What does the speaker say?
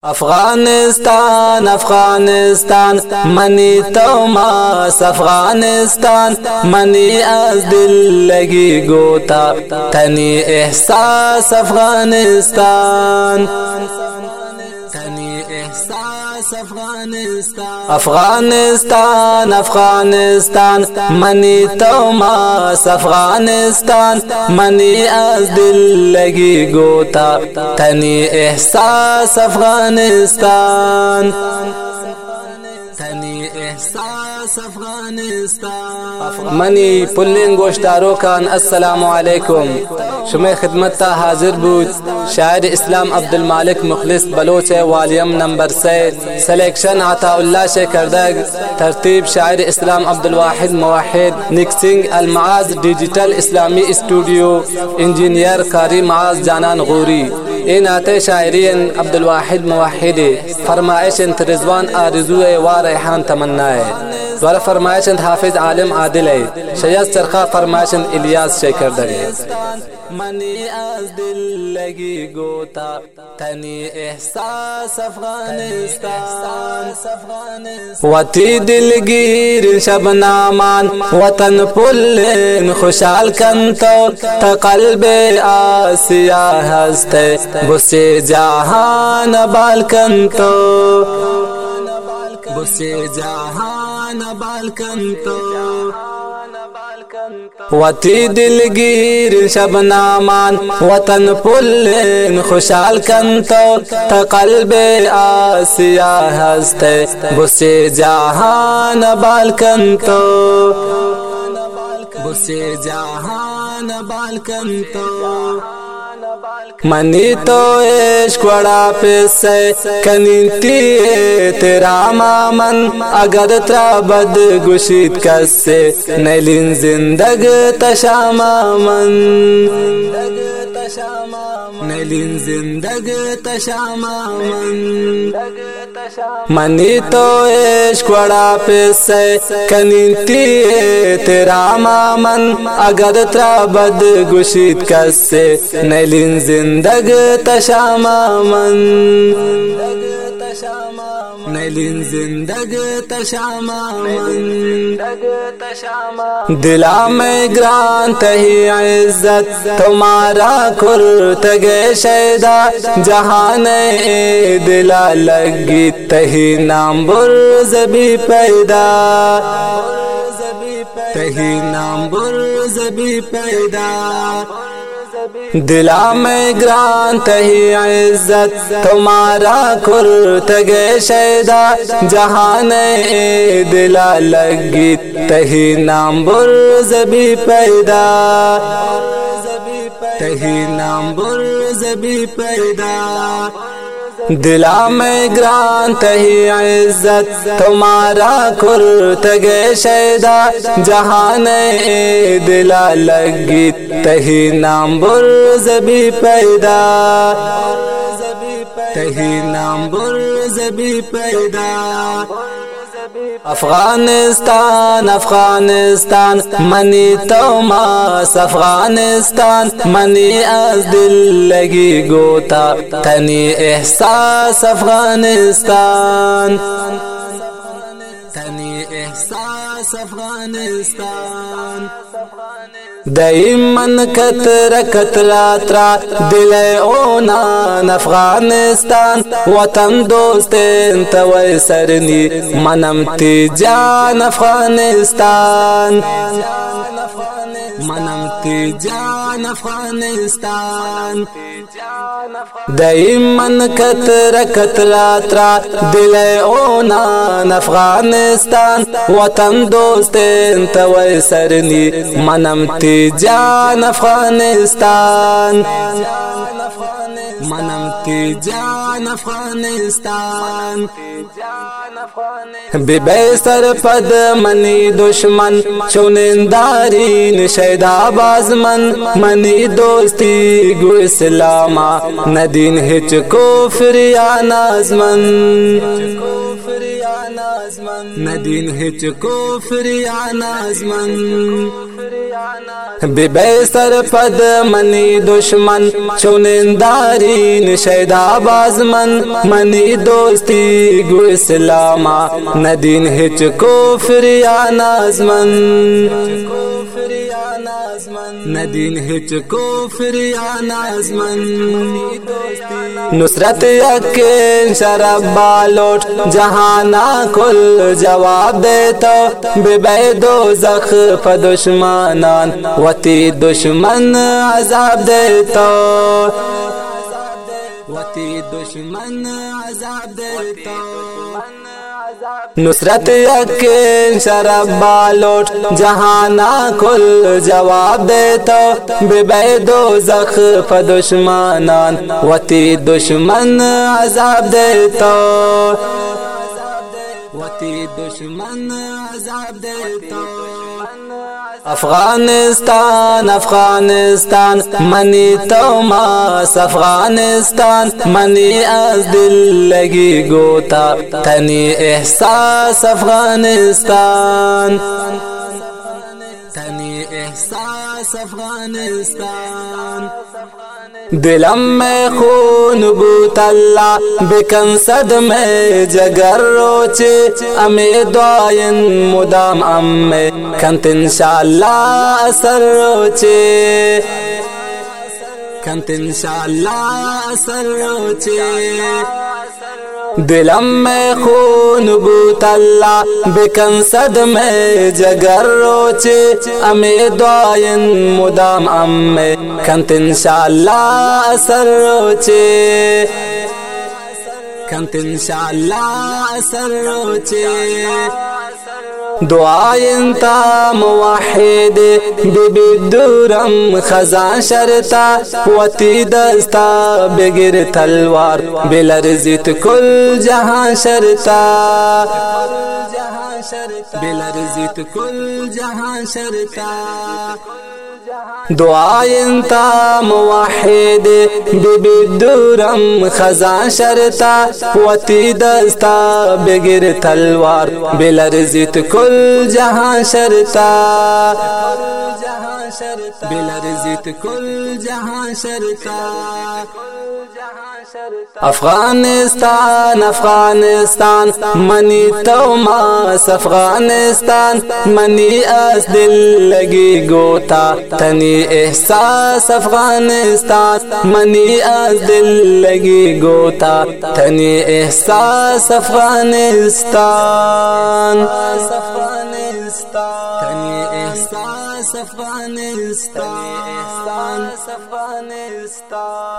अफगानिस्तान अफगानिस्तान मनी तोमास अफगानिस्तान मनी आज दिल लगी गोता तनी एहसास अफगानिस्तान तनी एहसास अफगानिस्तान अफगानिस्तान अफगानिस्तान मनी तोमास अफगानिस्तान मनी आज दिल लगी गोता तनी एहसास अफगानिस्तान तनी एहसास अफगानिस्तान मनी पुल्लिंग गोश्तारो खान अस्सलामु अलैकुम शुमे खिदमत ता हाजिर बूद शायर इस्लाम अब्दुल मालिक मुखलिस बलोच वालियम नंबर से सिलेक्शन अताउल्लाह से करदग तरतीब शायर इस्लाम Abdul Wahid Muwahid mixing Almaz digital Islami studio engineer Qari Maaz जानान Gauri इन आते शायरीन अब्दुल वाहिद मुवाहिद फरमाइश रिजवान आरज़ू व रेहान तमन्ना वर फरमाइश हाफिज आलिम आदिल शयद चरखा फरमाइश इलियास शेखर दगे मनी आज दिल लगी गोता तनी एहसास अफगानिस्तान वती दिलगीर शबनामान वतन पुल्लिन खुशाल कंतो तकल्बे आसिया हस्ते बुसे जहान बाल कंतो बुसे जहान बाल कंतो वती दिलगीर शबनामान वतन पुल्लिन खुशाल कंतो तकल्बे आसिया हस्ते बुसे जहान बाल कंतो बुसे जहान बाल कंतो मनी तो इश्क वड़ा पे कनीती तेरा मामन अगर त्राबद गुशीत कसे नलिन जिंदग तशामामन नलिन जिंदग तशामामन मनी तो इश्क वड़ा पे कनीती तेरा मामन अगर त्राबद गुशीत कसे नलिन जिंदग तशामामन नलिन जिंदग तशामामन दिला में ग्रान तही इज्जत तुम्हारा कुर्तगे शैदा जहान ए दिला लगी तही नाम बुर्ज भी पैदा तही नाम बुर्ज भी पैदा दिला में ग्रान तही इज्जत तुम्हारा कुर्तगे शैदा जहान ए दिला लगी तही नाम बुर्ज भी पैदा तही नाम बुर्ज भी पैदा दिला में ग्रान तही इज्जत तुम्हारा कुर्तगे शैदा जहान ए दिला लगी तही नाम बुर्ज भी पैदा तही नाम बुर्ज भी पैदा अफगानिस्तान अफगानिस्तान मनी तोमास अफगानिस्तान मनी आज दिल लगी गोता तनी एहसास अफगानिस्तान तनी एहसास अफगानिस्तान दईमन कतरा कतरात्रा दिल ओनान अफगानिस्तान वतन दोस्तें तवै सरनी मनम तीजान अफगानिस्तान मनम तीजान अफगानिस्तान दईमन कतरा कतरात्रा दिल ओनान अफगानिस्तान वतन दोस्तें तवै सरनी मनम तीजान अफगानिस्तान मनम तीजान अफगानिस्तान बिबे सरपद मनी दुश्मन चुनिंदारीन शैदाबाज मन मनी दोस्ती गु इस्लामा नदीन हिच कुफ्र या नाज़मन नदीन हिच कुफ्र या नाज़मन بی بیسر پد منی دشمن چوننداری شیدا بازمن منی دوستی گو اسلاما ندین ہچ کفر یا نازمن ندین ہچ کفر یا نازمن نصرت یقین شرب بالوٹ جہانا کل جواب دیتا بے بے دوزخ پا دشمنان وتی دشمن عذاب دیتا وتی دشمن عذاب دیتا نصرت یقین شرب بالوٹ جہانا کل جواب دیتا بے بے دوزخ پا دشمنان وتی دشمن عذاب دیتا وتی دشمن عذاب دیتا افغانستان افغانستان منی توماس افغانستان منی از دل لگی گوتا تنی احساس افغانستان تنی احساس افغانستان دلم میں خون بوت اللہ بکن صد میں جگر روچے امی دعائن مدام امی کنت انشاءاللہ اثر روچے کنت انشاءاللہ اثر روچے دلم میں خون بوت اللہ بکن صد میں جگر روچے امی دعائن مدام امی کنت انشاءاللہ اثر روچے کنت انشاءاللہ اثر روچے دعائن تا موحد بی بی دورم خزان شرطا وتی دستا بگر تلوار بلرزت کل جہاں شرطا بلرزت کل جہاں شرطا دعائن تا موحد بی بی دورم خزان شرطا وتی دستا بگر تلوار بلرزت کل جہاں شرطا بلرزت کل جہاں شرطا افغانستان افغانستان منی توماس افغانستان منی از دل لگی گوتا تنی احساس افغانستان منی از دل لگی گوتا تنی احساس افغانستان تنی احساس افغانستان